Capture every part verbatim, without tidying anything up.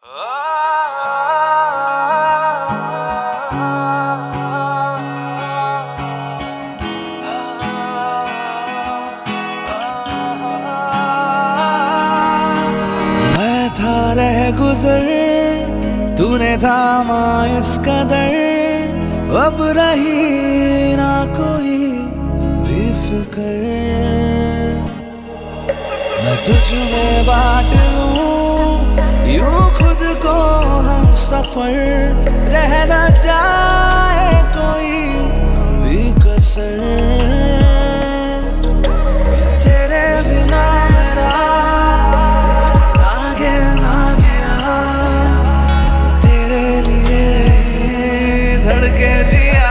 मैं था रह गुजर, तूने थामा इस कदर, अब रही ना कोई भी फिक्र। मैं तुझ में बांट लूं यूं खुद को, हम सफर रह न जाए कोई भी कसर। तेरे बिना मेरा लागे ना जिया, तेरे लिए धड़के जिया।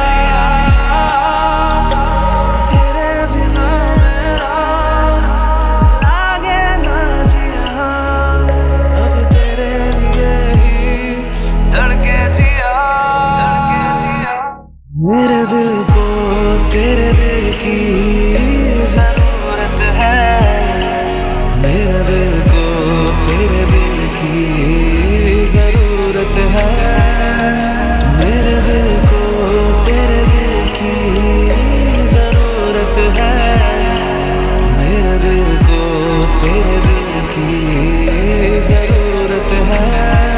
तेरे बिना मेरा लागे ना जिया, अब तेरे लिए ही धड़के जिया, धड़के जिया। मेरे दिल को तेरे दिल की जरूरत है, मेरे दिल को तेरे दिल की जरूरत है। मेरे दिल को तेरे दिल की जरूरत है, मेरे दिल को तेरे दिल की जरूरत है।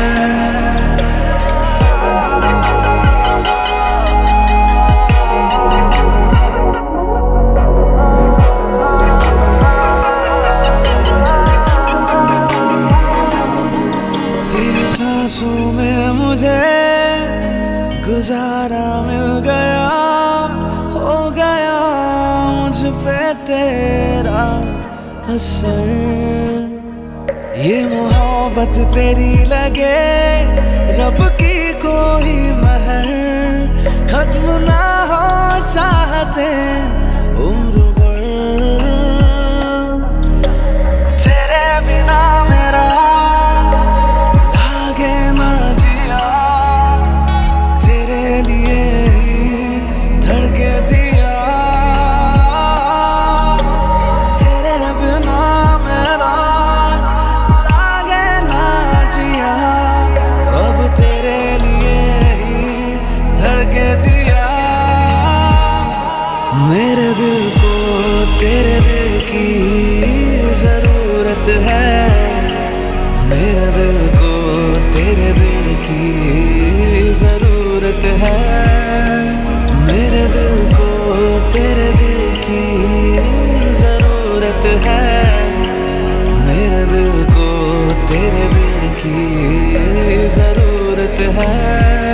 सांसों में मुझे गुजारा मिल गया, हो गया मुझ पे तेरा असर। ये मोहब्बत तेरी लगे रब की कोई महर, खत्म ना हो चाहते उम्र भर। तेरे बिना मेरा धड़के जिया, तेरे बिना मेरा लागे ना जिया, अब तेरे लिए ही धड़के जिया। मेरे दिल को तेरे दिल की जरूरत है, मेरे दिल को तेरे दिल की जरूरत है। मेरे दिल को तेरे दिल की जरूरत है, मेरे दिल को तेरे दिल की जरूरत है।